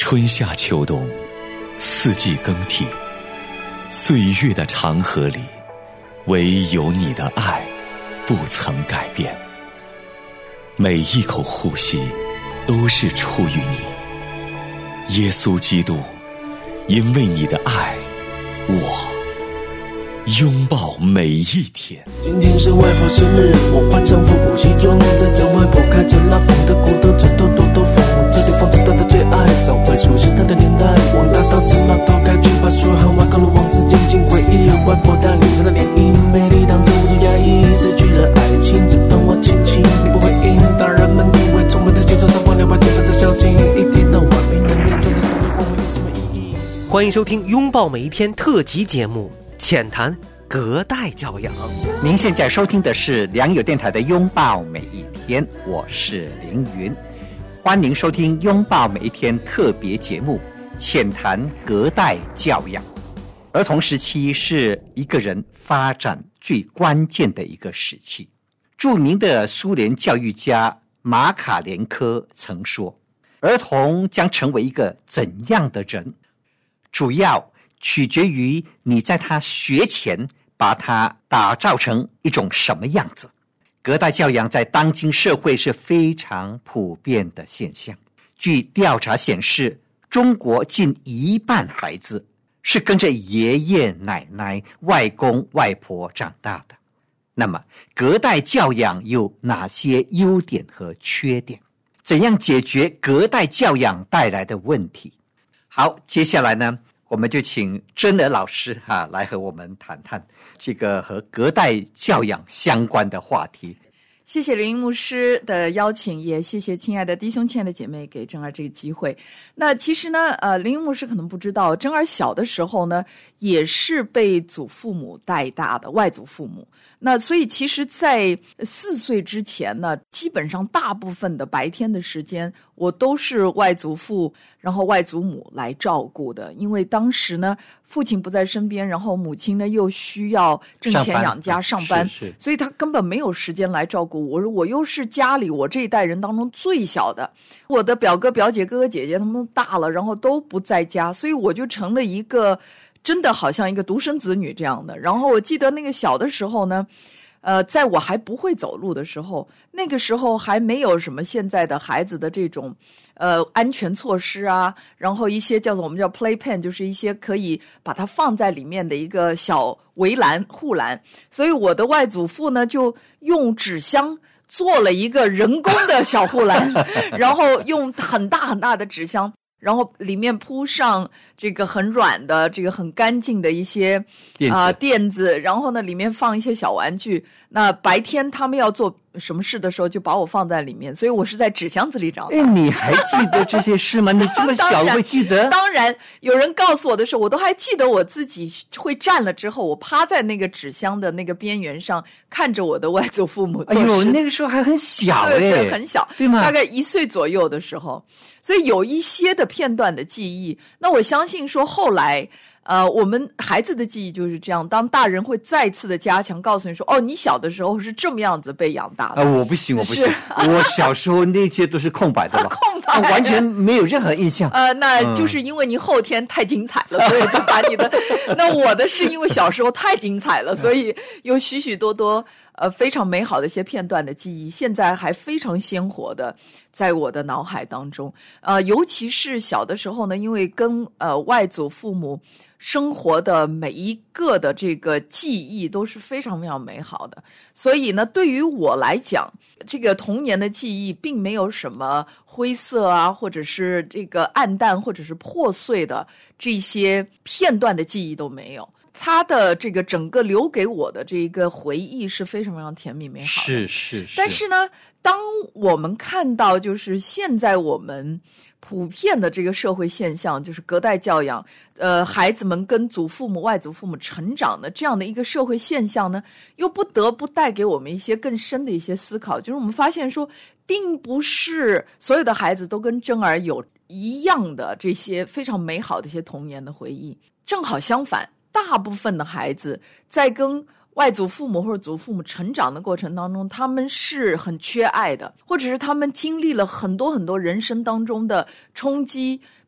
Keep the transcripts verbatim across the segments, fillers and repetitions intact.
春夏秋冬，四季更替，岁月的长河里，唯有你的爱不曾改变。每一口呼吸都是出于你，耶稣基督，因为你的爱，我拥抱每一天。 今天是外婆生日，我换上复古西装，在家外婆开着拉风的骨头，枕头抖抖风，这里放着她的最爱，早会熟悉她的年代。往大道城老头开去，把所有和外公的往事静静回忆，外婆她脸上的涟漪，美丽当抽不住压抑，失去了爱情，只等我亲亲，你不回应，当人们以为充满着节奏，上放两把就算在小径，一天到晚平淡面中的生活有什么意义？ 欢迎收听拥抱每一天特辑节目浅谈隔代教养。 您现在收听的是良友电台的拥抱每一天，我是凌云，欢迎收听拥抱每一天特别节目浅谈隔代教养。儿童时期是一个人发展最关键的一个时期。著名的苏联教育家马卡连科曾说，儿童将成为一个怎样的人，主要取决于你在他学前把他打造成一种什么样子。隔代教养在当今社会是非常普遍的现象。据调查显示，中国近一半孩子是跟着爷爷奶奶、外公外婆长大的。那么隔代教养有哪些优点和缺点？怎样解决隔代教养带来的问题？好，接下来呢，我们就请真儿老师哈、啊、来和我们谈谈这个和隔代教养相关的话题。 谢谢林牧师的邀请，也谢谢亲爱的弟兄亲爱的姐妹给真儿这个机会。那其实呢呃，林牧师可能不知道，真儿小的时候呢也是被祖父母带大的，外祖父母。那所以其实在四岁之前呢，基本上大部分的白天的时间我都是外祖父然后外祖母来照顾的。因为当时呢父亲不在身边，然后母亲呢又需要挣钱养家上班, 上班是是所以他根本没有时间来照顾我。我又是家里我这一代人当中最小的，我的表哥表姐哥哥姐姐他们都大了，然后都不在家，所以我就成了一个真的好像一个独生子女这样的。然后我记得那个小的时候呢呃，在我还不会走路的时候，那个时候还没有什么现在的孩子的这种呃安全措施啊，然后一些叫做我们叫 playpen， 就是一些可以把它放在里面的一个小围栏护栏。所以我的外祖父呢就用纸箱做了一个人工的小护栏然后用很大很大的纸箱，然后里面铺上这个很软的这个很干净的一些啊、呃、垫子，然后呢里面放一些小玩具。那白天他们要做什么事的时候就把我放在里面，所以我是在纸箱子里长大。 哎，你还记得这些事吗？你这么小会记得？ 当然有人告诉我的时候我都还记得，我自己会站了之后我趴在那个纸箱的那个边缘上看着我的外祖父母做事。 哎呦，那个时候还很小哎， 对对，很小， 对吗？ 大概一岁左右的时候，所以有一些的片段的记忆。那我相信说后来呃，我们孩子的记忆就是这样，当大人会再次的加强告诉你说，哦，你小的时候是这么样子被养大的。 啊、呃，我不行我不行我小时候那些都是空白的了空白、 啊、完全没有任何印象。 呃，那就是因为你后天太精彩了、嗯、所以就把你的那我的是因为小时候太精彩了，所以有许许多多呃非常美好的一些片段的记忆，现在还非常鲜活的在我的脑海当中。呃，尤其是小的时候呢，因为跟呃外祖父母生活的每一个的这个记忆都是非常非常美好的，所以呢对于我来讲，这个童年的记忆并没有什么灰色啊，或者是这个暗淡或者是破碎的这些片段的记忆都没有。他的这个整个留给我的这个回忆是非常非常甜蜜美好的。 是是是。 但是呢，当我们看到就是现在我们普遍的这个社会现象，就是隔代教养，呃，孩子们跟祖父母、外祖父母成长的这样的一个社会现象呢，又不得不带给我们一些更深的一些思考。就是我们发现说，并不是所有的孩子都跟真儿有一样的这些非常美好的一些童年的回忆，正好相反，大部分的孩子在跟外祖父母或者祖父母成长的过程当中，他们是很缺爱的，或者是他们经历了很多很多人生当中的冲击，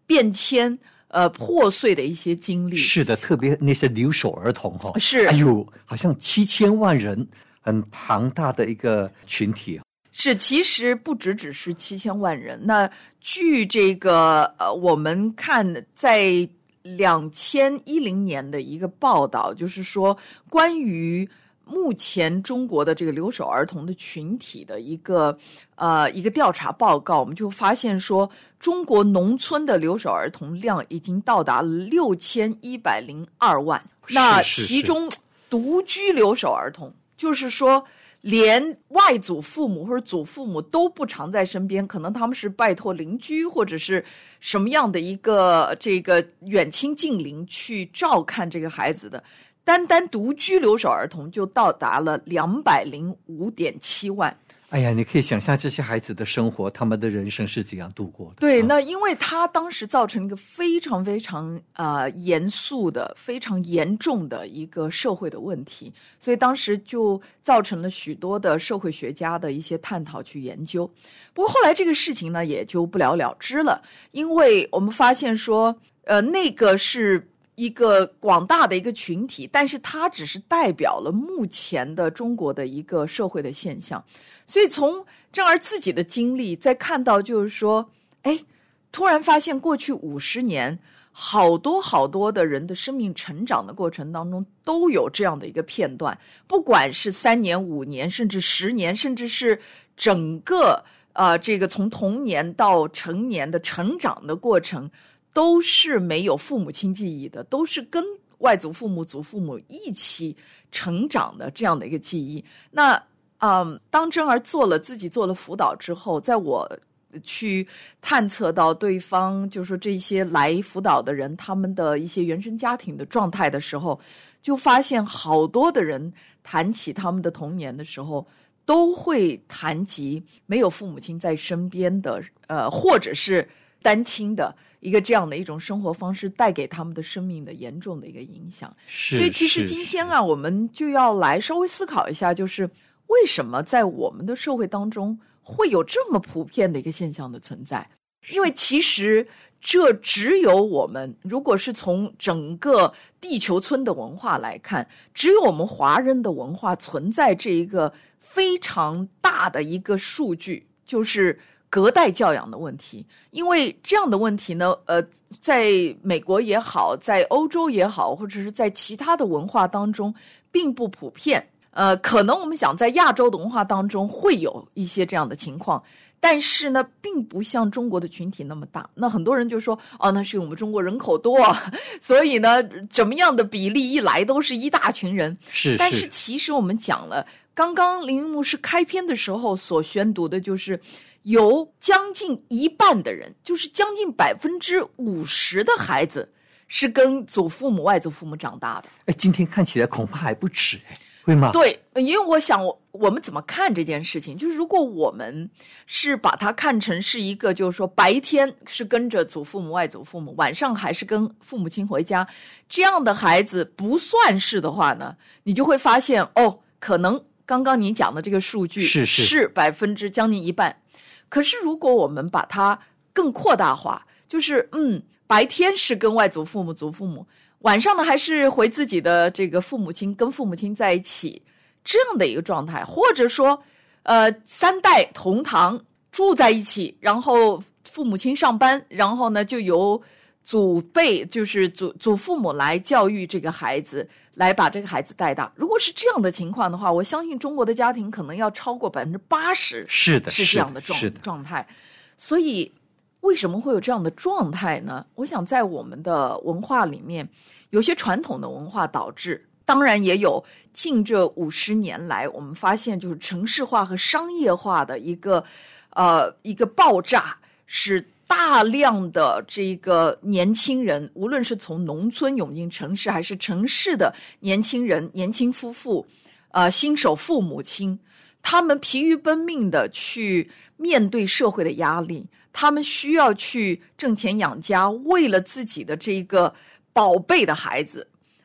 变迁。呃，破碎的一些经历。 是的，特别那些留守儿童哈、哦， 是， 哎呦，好像七千万人，很庞大的一个群体。 是，其实不只只是七千万人。那据这个呃，我们看在两千一零年的一个报道，就是说关于目前中国的这个留守儿童的群体的一个呃一个调查报告，我们就发现说，中国农村的留守儿童量已经到达了六千一百零二万。那其中独居留守儿童，就是说连外祖父母或者祖父母都不常在身边，可能他们是拜托邻居或者是什么样的一个这个远亲近邻去照看这个孩子的。单单独居留守儿童就到达了两百零五点七万。 哎呀，你可以想象这些孩子的生活，他们的人生是怎样度过的？ 对， 啊、 那因为他当时造成一个非常非常呃严肃的、非常严重的一个社会的问题，所以当时就造成了许多的社会学家的一些探讨去研究。不过后来这个事情呢，也就不了了之了，因为我们发现说，呃，那个是一个广大的一个群体，但是它只是代表了目前的中国的一个社会的现象。所以从郑儿自己的经历再看到，就是说，哎，突然发现过去五十年好多好多的人的生命成长的过程当中都有这样的一个片段，不管是三年、五年，甚至十年，甚至是整个呃这个从童年到成年的成长的过程，都是没有父母亲记忆的，都是跟外祖父母、祖父母一起成长的这样的一个记忆。那嗯，当真儿做了自己做了辅导之后，在我去探测到对方，就是说这些来辅导的人他们的一些原生家庭的状态的时候，就发现好多的人谈起他们的童年的时候，都会谈及没有父母亲在身边的，呃，或者是单亲的一个这样的一种生活方式带给他们的生命的严重的一个影响。 是， 所以其实今天啊，我们就要来稍微思考一下，就是为什么在我们的社会当中会有这么普遍的一个现象的存在？因为其实这只有我们，如果是从整个地球村的文化来看，只有我们华人的文化存在这一个非常大的一个数据，就是隔代教养的问题。因为这样的问题呢，呃，在美国也好，在欧洲也好，或者是在其他的文化当中并不普遍。呃，可能我们想在亚洲的文化当中会有一些这样的情况，但是呢，并不像中国的群体那么大。那很多人就说，哦，那是我们中国人口多，所以呢，怎么样的比例一来都是一大群人。 是， 但是其实我们讲了，刚刚凌云牧师开篇的时候所宣读的就是，有将近一半的人，就是将近百分之五十的孩子是跟祖父母、外祖父母长大的。 哎，今天看起来恐怕还不止哎。会吗？ 对，因为我想我我们怎么看这件事情，就是如果我们是把它看成是一个，就是说白天是跟着祖父母、外祖父母，晚上还是跟父母亲回家，这样的孩子不算是的话呢，你就会发现哦，可能刚刚你讲的这个数据是是是百分之将近一半。可是如果我们把它更扩大化，就是嗯，白天是跟外祖父母、祖父母，晚上呢，还是回自己的这个父母亲，跟父母亲在一起，这样的一个状态，或者说，呃，三代同堂住在一起，然后父母亲上班，然后呢，就由祖辈，就是祖祖父母来教育这个孩子，来把这个孩子带大。如果是这样的情况的话，我相信中国的家庭可能要超过百分之八十， 是的， 是这样的状是的状态，所以。为什么会有这样的状态呢？我想在我们的文化里面，有些传统的文化导致，当然也有近这五十年来，我们发现就是城市化和商业化的一个呃一个爆炸，使大量的这个年轻人，无论是从农村涌进城市，还是城市的年轻人、年轻夫妇，呃，新手父母亲，他们疲于奔命的去面对社会的压力。他们需要去挣钱养家，为了自己的这个宝贝的孩子，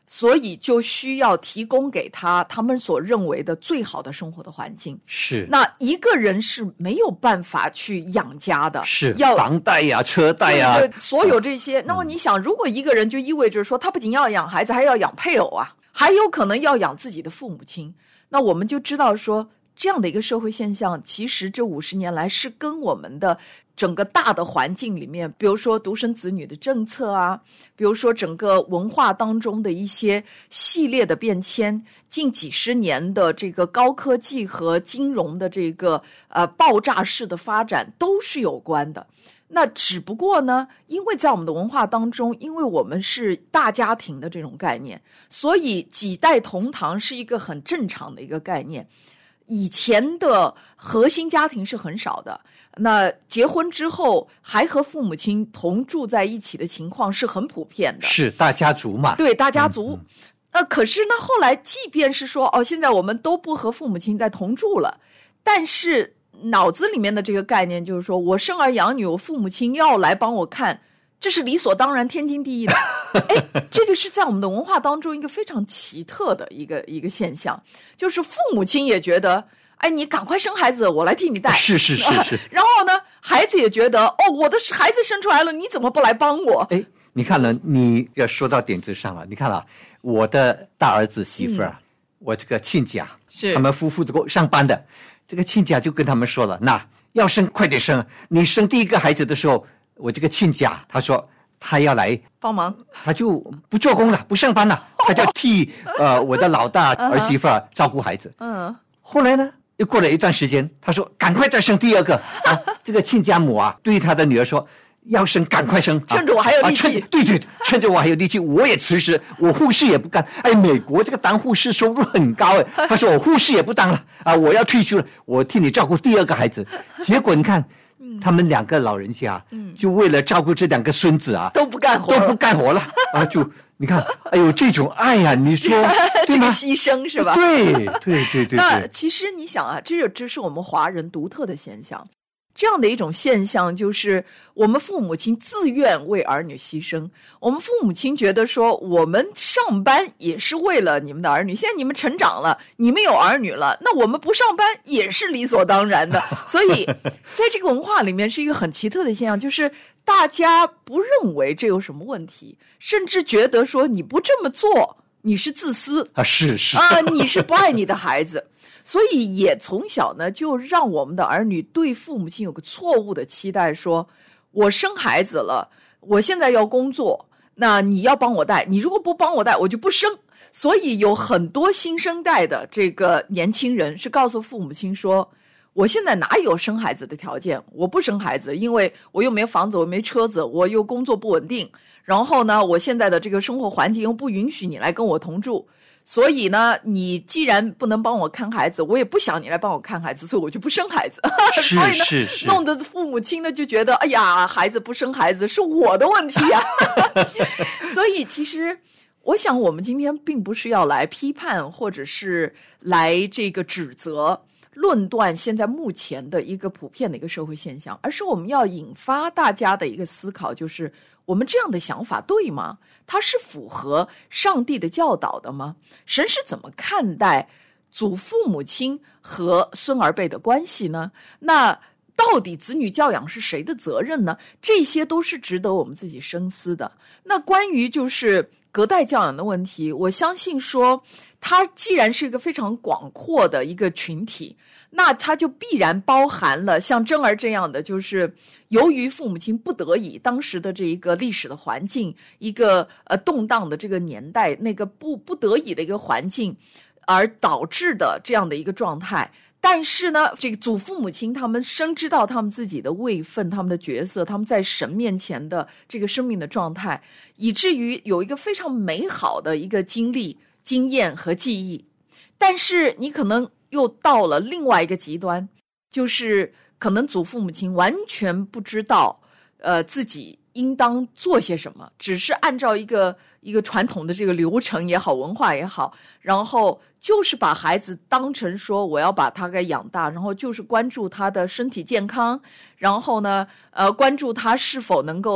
所以就需要提供给他他们所认为的最好的生活的环境。 是， 那一个人是没有办法去养家的， 是要房贷呀、车贷呀， 对对，所有这些。那么你想，如果一个人就意味着说，他不仅要养孩子，还要养配偶啊，还有可能要养自己的父母亲。那我们就知道说，这样的一个社会现象，其实这五十年来是跟我们的整个大的环境里面，比如说独生子女的政策啊，比如说整个文化当中的一些系列的变迁，近几十年的这个高科技和金融的这个呃爆炸式的发展都是有关的。那只不过呢，因为在我们的文化当中，因为我们是大家庭的这种概念，所以几代同堂是一个很正常的一个概念。以前的核心家庭是很少的，那结婚之后还和父母亲同住在一起的情况是很普遍的， 是大家族嘛？ 对，大家族。 嗯嗯呃，可是呢，后来即便是说哦，现在我们都不和父母亲在同住了，但是脑子里面的这个概念就是说，我生儿养女，我父母亲要来帮我看，这是理所当然、天经地义的。哎，这个是在我们的文化当中一个非常奇特的一个一个现象，就是父母亲也觉得，哎，你赶快生孩子，我来替你带。 是是是是。 然后呢，孩子也觉得，哦，我的孩子生出来了，你怎么不来帮我？ 哎，你看了，你要说到点子上了。你看了，我的大儿子媳妇儿、嗯，我这个亲家， 是他们夫妇都上班的，这个亲家就跟他们说了，那要生快点生，你生第一个孩子的时候，我这个亲家他说。他要来帮忙， 他就不做工了，不上班了，他就替呃我的老大儿媳妇儿照顾孩子。 嗯， 后来呢，又过了一段时间，他说赶快再生第二个啊！这个亲家母啊，对他的女儿说，要生赶快生， 趁着我还有力气。 啊、对对，趁着我还有力气，我也辞职，我护士也不干。哎，美国这个当护士收入很高哎。他说我护士也不当了啊，我要退休了，我替你照顾第二个孩子。结果你看。他们两个老人家，嗯，就为了照顾这两个孙子啊， 都不干活， 都不干活了啊！就你看，哎呦，这种爱呀、啊，你说对吗？ 这个牺牲是吧？ 对对对对对。 那其实你想啊，这这是我们华人独特的现象。这样的一种现象，就是我们父母亲自愿为儿女牺牲。我们父母亲觉得说，我们上班也是为了你们的儿女。现在你们成长了，你们有儿女了，那我们不上班也是理所当然的。所以，在这个文化里面是一个很奇特的现象，就是大家不认为这有什么问题，甚至觉得说你不这么做，你是自私啊，是是啊，你是不爱你的孩子。所以也从小呢，就让我们的儿女对父母亲有个错误的期待，说我生孩子了，我现在要工作，那你要帮我带，你如果不帮我带，我就不生。所以有很多新生代的这个年轻人是告诉父母亲说，我现在哪有生孩子的条件，我不生孩子，因为我又没房子，我没车子，我又工作不稳定，然后呢，我现在的这个生活环境又不允许你来跟我同住。所以呢，你既然不能帮我看孩子，我也不想你来帮我看孩子，所以我就不生孩子。 是所以呢， 是是， 弄得父母亲呢就觉得，哎呀，孩子不生孩子是我的问题呀、啊。所以其实，我想我们今天并不是要来批判，或者是来这个指责、论断现在目前的一个普遍的一个社会现象，而是我们要引发大家的一个思考，就是我们这样的想法对吗？它是符合上帝的教导的吗？神是怎么看待祖父母亲和孙儿辈的关系呢？那到底子女教养是谁的责任呢？这些都是值得我们自己深思的。那关于就是隔代教养的问题，我相信说它既然是一个非常广阔的一个群体，那它就必然包含了像珍儿这样的，就是由于父母亲不得已，当时的这一个历史的环境，一个呃动荡的这个年代，那个不不得已的一个环境，而导致的这样的一个状态。但是呢，这个祖父母亲他们深知到他们自己的位分，他们的角色，他们在神面前的这个生命的状态，以至于有一个非常美好的一个经历、经验和记忆。但是你可能又到了另外一个极端，就是可能祖父母亲完全不知道，呃，自己应当做些什么，只是按照一个一个传统的这个流程也好，文化也好，然后就是把孩子当成说我要把他给养大，然后就是关注他的身体健康，然后呢，呃，关注他是否能够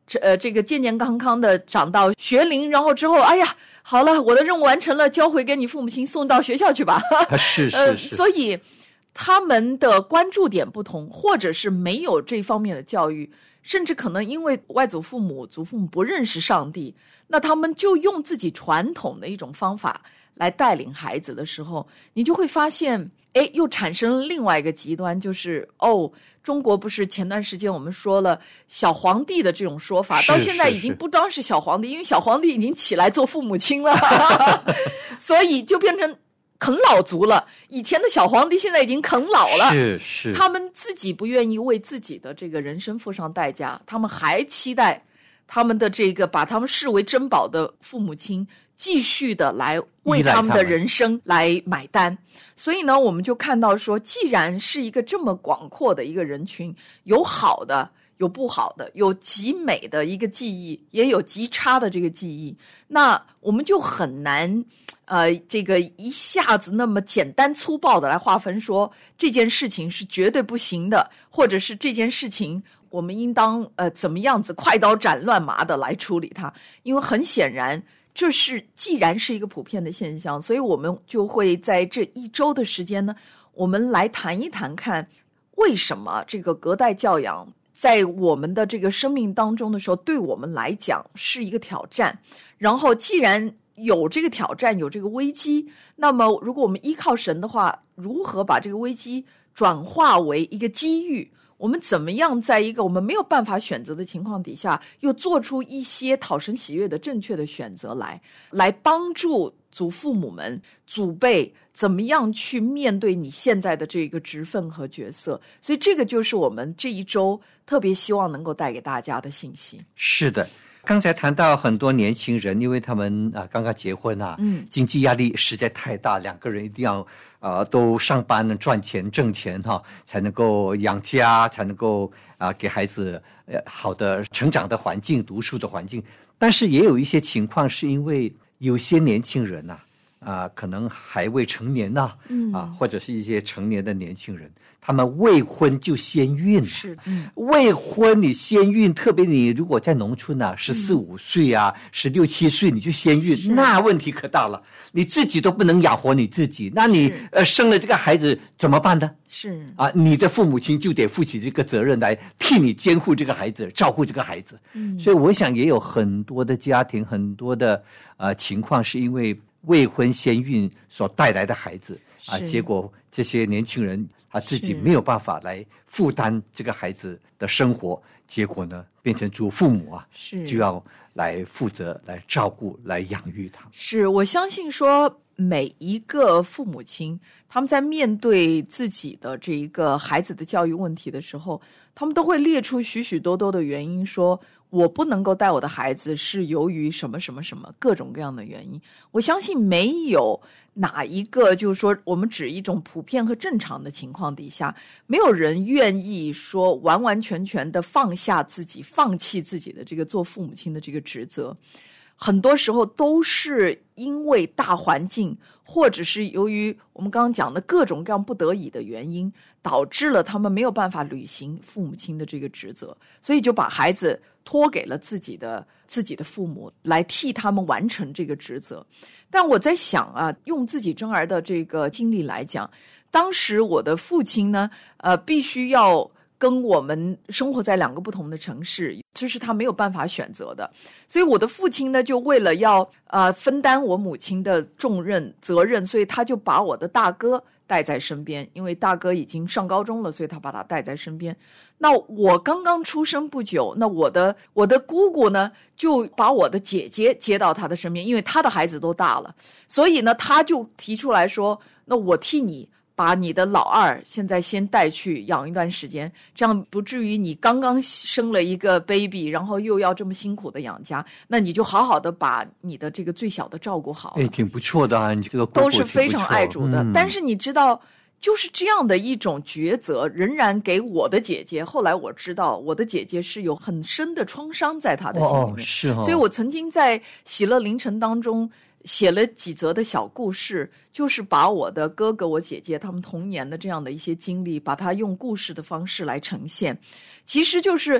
呃，这个健健康康的长到学龄，然后之后，哎呀，好了，我的任务完成了，交回给你父母亲，送到学校去吧。 是是是、 呃，所以他们的关注点不同，或者是没有这方面的教育，甚至可能因为外祖父母、祖父母不认识上帝，那他们就用自己传统的一种方法来带领孩子的时候，你就会发现，哎，又产生了另外一个极端，就是哦，中国不是前段时间我们说了小皇帝的这种说法，到现在已经不当是小皇帝，因为小皇帝已经起来做父母亲了，所以就变成啃老族了。以前的小皇帝现在已经啃老了， 是是， 他们自己不愿意为自己的这个人生付上代价，他们还期待他们的这个把他们视为珍宝的父母亲继续的来为他们的人生来买单。所以呢，我们就看到说，既然是一个这么广阔的一个人群，有好的，有不好的，有极美的一个记忆，也有极差的这个记忆，那我们就很难呃，这个一下子那么简单粗暴的来划分说这件事情是绝对不行的，或者是这件事情我们应当呃怎么样子快刀斩乱麻的来处理它。因为很显然这是既然是一个普遍的现象，所以我们就会在这一周的时间呢，我们来谈一谈看为什么这个隔代教养在我们的这个生命当中的时候，对我们来讲是一个挑战。然后既然有这个挑战，有这个危机，那么如果我们依靠神的话，如何把这个危机转化为一个机遇？我们怎么样在一个我们没有办法选择的情况底下，又做出一些讨神喜悦的正确的选择来，来帮助祖父母们、祖辈怎么样去面对你现在的这个职分和角色。所以这个就是我们这一周特别希望能够带给大家的信息。 是的，刚才谈到很多年轻人，因为他们啊刚刚结婚啊，嗯，经济压力实在太大，两个人一定要啊都上班赚钱挣钱哈、啊，才能够养家，才能够啊给孩子呃好的成长的环境、读书的环境。但是也有一些情况是因为有些年轻人呐、啊，啊可能还未成年呐、啊，嗯啊或者是一些成年的年轻人。他们未婚就先孕， 是，嗯， 未婚你先孕，特别你如果在农村啊，十四五岁啊，十六七岁你就先孕，那问题可大了，你自己都不能养活你自己，那你呃生了这个孩子怎么办呢？ 是啊，你的父母亲就得负起这个责任来替你监护这个孩子，照顾这个孩子。嗯，所以我想也有很多的家庭，很多的呃情况是因为未婚先孕所带来的孩子啊，结果这些年轻人他自己没有办法来负担这个孩子的生活，结果呢，变成祖父母啊，是就要来负责、来照顾、来养育他。 是，我相信说每一个父母亲，他们在面对自己的这一个孩子的教育问题的时候，他们都会列出许许多多的原因，说我不能够带我的孩子是由于什么什么什么各种各样的原因。我相信没有哪一个就是说我们指一种普遍和正常的情况底下，没有人愿意说完完全全的放下自己，放弃自己的这个做父母亲的这个职责。很多时候都是因为大环境，或者是由于我们刚刚讲的各种各样不得已的原因，导致了他们没有办法履行父母亲的这个职责，所以就把孩子托给了自己的自己的父母来替他们完成这个职责。但我在想啊，用自己真儿的这个经历来讲，当时我的父亲呢，呃，必须要跟我们生活在两个不同的城市，这是他没有办法选择的。所以我的父亲呢，就为了要呃分担我母亲的重任责任，所以他就把我的大哥带在身边，因为大哥已经上高中了，所以他把他带在身边。那我刚刚出生不久，那我的我的姑姑呢，就把我的姐姐接到他的身边，因为他的孩子都大了，所以呢，他就提出来说，那我替你把你的老二现在先带去养一段时间，这样不至于你刚刚生了一个 baby， 然后又要这么辛苦的养家，那你就好好的把你的这个最小的照顾好。 哎，挺不错的啊，你这个姑姑都是非常爱主的、嗯。但是你知道，就是这样的一种抉择，仍然给我的姐姐。后来我知道，我的姐姐是有很深的创伤在她的心里面，哦是哦。 所以我曾经在喜乐凌晨当中写了几则的小故事，就是把我的哥哥、我姐姐他们童年的这样的一些经历，把它用故事的方式来呈现。其实就是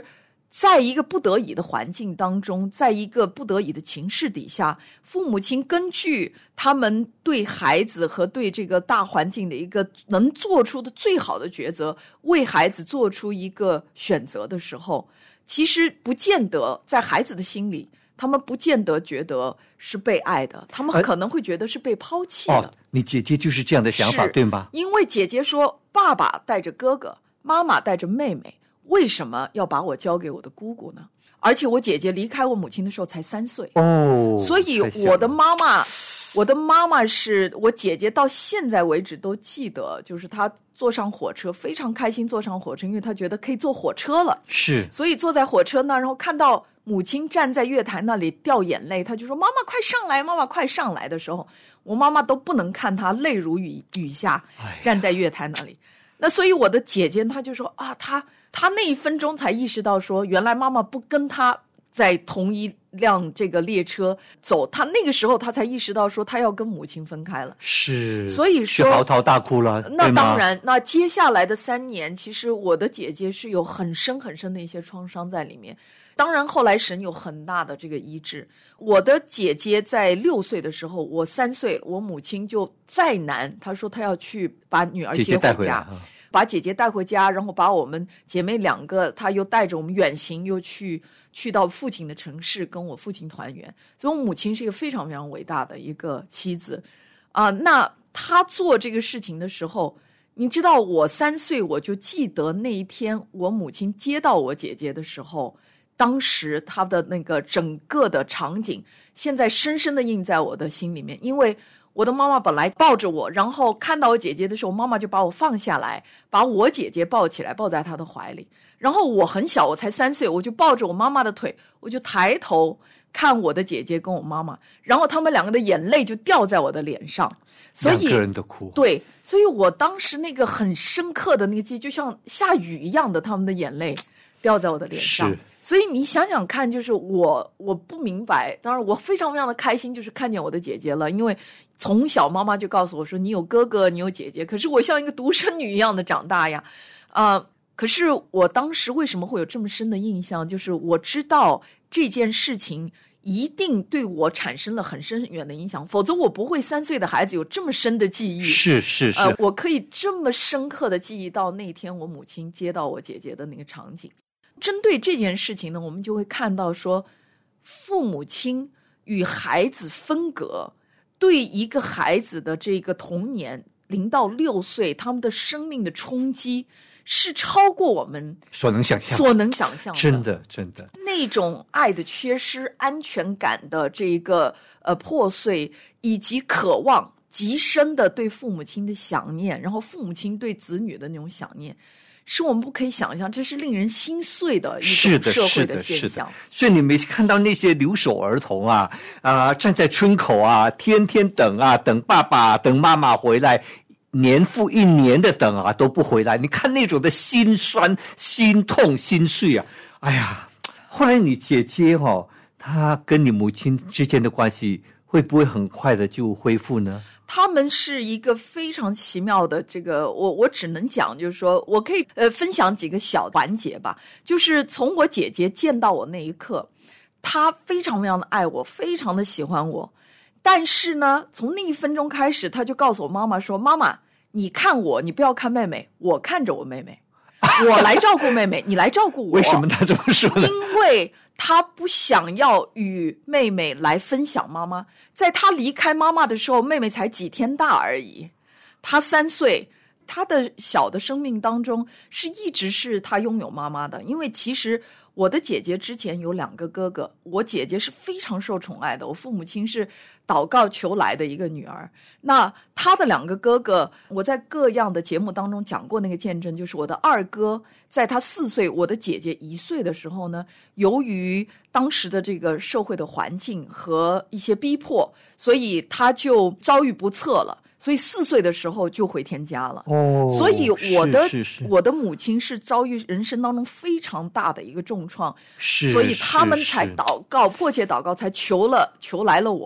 在一个不得已的环境当中，在一个不得已的情势底下，父母亲根据他们对孩子和对这个大环境的一个能做出的最好的抉择，为孩子做出一个选择的时候，其实不见得在孩子的心里，他们不见得觉得是被爱的，他们可能会觉得是被抛弃的。 哦，你姐姐就是这样的想法，对吗？ 因为姐姐说，爸爸带着哥哥，妈妈带着妹妹，为什么要把我交给我的姑姑呢？而且我姐姐离开我母亲的时候才三岁哦， 所以我的妈妈，我的妈妈是我姐姐到现在为止都记得，就是她坐上火车非常开心，坐上火车，因为她觉得可以坐火车了， 是， 所以坐在火车那，然后看到母亲站在月台那里掉眼泪，她就说：“妈妈快上来，妈妈快上来”的时候，我妈妈都不能看她泪如雨雨下，站在月台那里。那所以我的姐姐她就说啊，她她那一分钟才意识到说，原来妈妈不跟她在同一辆这个列车走，她那个时候她才意识到说，她要跟母亲分开了。 是， 所以说是嚎啕大哭了。 那当然，那接下来的三年，其实我的姐姐是有很深很深的一些创伤在里面。当然，后来神有很大的这个医治。我的姐姐在六岁的时候，我三岁，我母亲就再难，她说她要去把女儿接回家， 姐姐带回来把姐姐带回家，然后把我们姐妹两个，她又带着我们远行，又去去到父亲的城市跟我父亲团圆。所以我母亲是一个非常非常伟大的一个妻子啊、呃。那她做这个事情的时候，你知道，我三岁我就记得那一天，我母亲接到我姐姐的时候。当时他的那个整个的场景现在深深的印在我的心里面，因为我的妈妈本来抱着我，然后看到我姐姐的时候，妈妈就把我放下来，把我姐姐抱起来，抱在她的怀里。然后我很小，我才三岁，我就抱着我妈妈的腿，我就抬头看我的姐姐跟我妈妈，然后他们两个的眼泪就掉在我的脸上，所以两个人都哭。 对，所以我当时那个很深刻的那个记忆，就像下雨一样的，他们的眼泪掉在我的脸上。 是， 所以你想想看，就是我我不明白，当然我非常非常的开心，就是看见我的姐姐了，因为从小妈妈就告诉我说，你有哥哥，你有姐姐，可是我像一个独生女一样的长大呀，啊、呃，可是我当时为什么会有这么深的印象，就是我知道这件事情一定对我产生了很深远的影响，否则我不会三岁的孩子有这么深的记忆。 是是是， 呃，我可以这么深刻的记忆到那天我母亲接到我姐姐的那个场景。针对这件事情呢，我们就会看到说，父母亲与孩子分隔，对一个孩子的这个童年零到六岁，他们的生命的冲击是超过我们所能想象、 所能想象的。 真的，真的， 那种爱的缺失、安全感的这个呃破碎，以及渴望极深的对父母亲的想念，然后父母亲对子女的那种想念。是我们不可以想象，这是令人心碎的一种社会的现象。是的，是的，是的。 所以你没看到那些留守儿童啊，啊、呃，站在村口啊，天天等啊，等爸爸、等妈妈回来，年复一年的等啊，都不回来。你看那种的心酸、心痛、心碎啊！哎呀，后来你姐姐哦，她跟你母亲之间的关系会不会很快的就恢复呢？ 他们是一个非常奇妙的这个，我我只能讲，就是说我可以呃分享几个小环节吧。就是从我姐姐见到我那一刻，她非常非常的爱我，非常的喜欢我。但是呢，从那一分钟开始，她就告诉我妈妈说：“妈妈，你看我，你不要看妹妹，我看着我妹妹，我来照顾妹妹，你来照顾我。” 为什么她这么说呢？ 因为她不想要与妹妹来分享妈妈。在她离开妈妈的时候，妹妹才几天大而已，她三岁，她的小的生命当中是一直是她拥有妈妈的。因为其实我的姐姐之前有两个哥哥，我姐姐是非常受宠爱的，我父母亲是祷告求来的一个女儿。那她的两个哥哥，我在各样的节目当中讲过那个见证，就是我的二哥在他四岁，我的姐姐一岁的时候呢，由于当时的这个社会的环境和一些逼迫，所以他就遭遇不测了，所以四岁的时候就回天家了。 哦， 所以我的是是是我的母亲是遭遇人生当中非常大的一个重创， 是， 所以他们才是祷告，迫切祷告，才求了求来了我。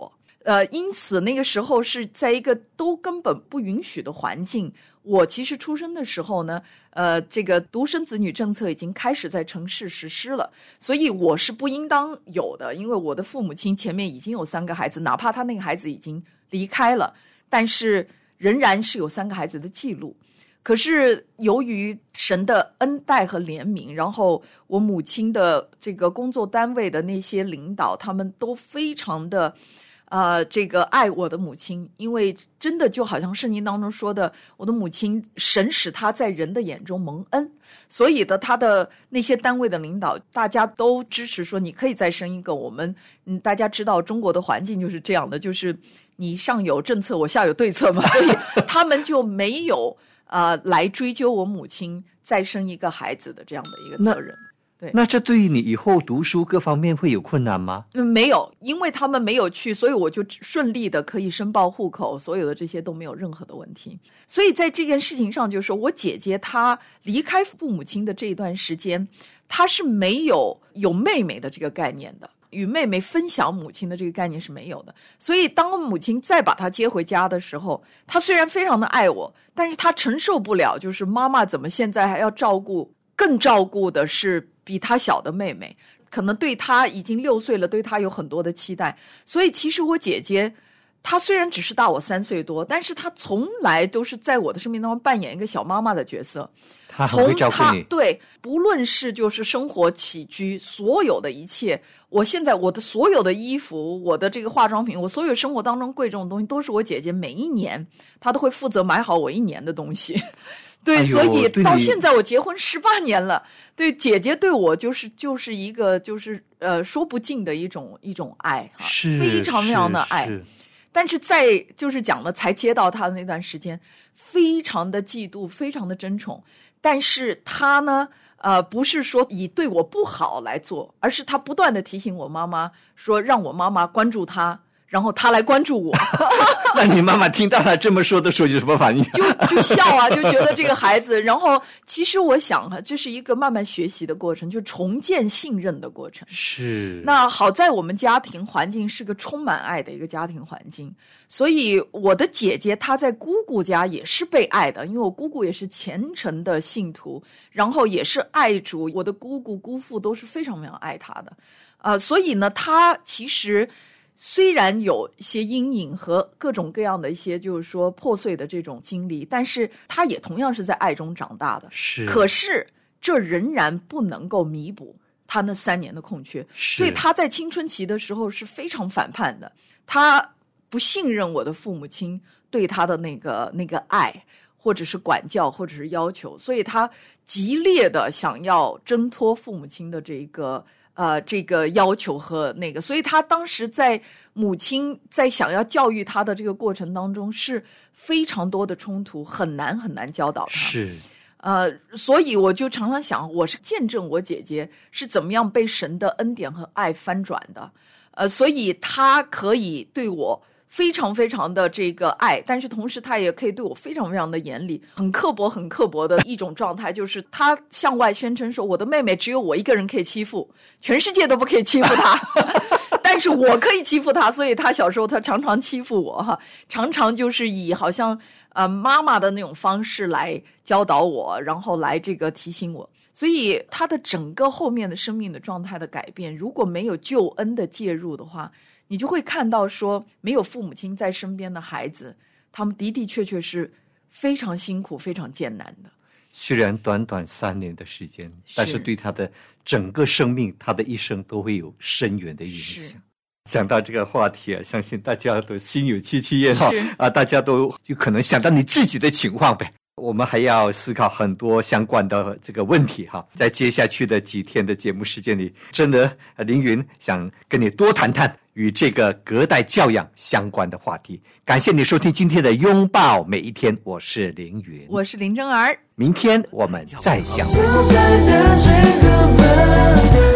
呃，因此那个时候是在一个都根本不允许的环境。我其实出生的时候呢，呃，这个独生子女政策已经开始在城市实施了，所以我是不应当有的，因为我的父母亲前面已经有三个孩子，哪怕他那个孩子已经离开了，但是仍然是有三个孩子的记录。可是由于神的恩待和怜悯，然后我母亲的这个工作单位的那些领导，他们都非常的呃，这个爱我的母亲，因为真的就好像圣经当中说的，我的母亲神使她在人的眼中蒙恩，所以的她的那些单位的领导，大家都支持说你可以再生一个。我们嗯，大家知道中国的环境就是这样的，就是你上有政策，我下有对策嘛，所以他们就没有呃来追究我母亲再生一个孩子的这样的一个责任。对， 那这对于你以后读书各方面会有困难吗？ 嗯，没有，因为他们没有去，所以我就顺利的可以申报户口，所有的这些都没有任何的问题。所以在这件事情上，就是说我姐姐她离开父母亲的这一段时间，她是没有有妹妹的这个概念的，与妹妹分享母亲的这个概念是没有的。所以当母亲再把她接回家的时候，她虽然非常的爱我，但是她承受不了，就是妈妈怎么现在还要照顾，更照顾的是比她小的妹妹，可能对她已经六岁了，对她有很多的期待。所以其实我姐姐她虽然只是大我三岁多，但是她从来都是在我的生命当中扮演一个小妈妈的角色。 她很会照顾你。 对，不论是就是生活起居，所有的一切，我现在我的所有的衣服，我的这个化妆品，我所有生活当中贵重的东西，都是我姐姐每一年她都会负责买好我一年的东西。对，哎、所以到现在我结婚十八年了，对姐姐对我就是就是一个就是呃说不尽的一种一种爱哈， 是非常非常的爱。 是是但是在就是讲了才接到她的那段时间，非常的嫉妒，非常的争宠。但是她呢，呃，不是说以对我不好来做，而是她不断的提醒我妈妈说，让我妈妈关注她。然后他来关注我。 那你妈妈听到他这么说的时候有什么反应？ 就就笑啊，就觉得这个孩子。然后其实我想哈，这是一个慢慢学习的过程，就重建信任的过程。 是。 那好在我们家庭环境是个充满爱的一个家庭环境，所以我的姐姐她在姑姑家也是被爱的，因为我姑姑也是虔诚的信徒，然后也是爱主，我的姑姑姑父都是非常非常爱她的。呃，所以呢，她其实虽然有一些阴影和各种各样的一些就是说破碎的这种经历，但是他也同样是在爱中长大的。 是， 可是这仍然不能够弥补他那三年的空缺，所以他在青春期的时候是非常反叛的。他不信任我的父母亲对他的那个那个爱，或者是管教，或者是要求，所以他激烈的想要挣脱父母亲的这个。呃，这个要求和那个，所以他当时在母亲在想要教育他的这个过程当中是非常多的冲突，很难很难教导他。 是， 呃，所以我就常常想，我是见证我姐姐是怎么样被神的恩典和爱翻转的，呃，所以她可以对我非常非常的这个爱，但是同时他也可以对我非常非常的严厉，很刻薄很刻薄的一种状态，就是他向外宣称说我的妹妹只有我一个人可以欺负，全世界都不可以欺负她但是我可以欺负她，所以他小时候他常常欺负我哈，常常就是以好像呃妈妈的那种方式来教导我，然后来这个提醒我。所以他的整个后面的生命的状态的改变，如果没有救恩的介入的话，你就会看到说，没有父母亲在身边的孩子，他们的的确确是非常辛苦、非常艰难的。 虽然短短三年的时间，但是对他的整个生命、他的一生都会有深远的影响。讲到这个话题啊，相信大家都心有戚戚焉哈啊，大家都就可能想到你自己的情况呗。我们还要思考很多相关的这个问题哈，在接下去的几天的节目时间里，真的凌云想跟你多谈谈与这个隔代教养相关的话题。感谢你收听今天的拥抱每一天，我是凌云， 我是林真儿， 明天我们再相会。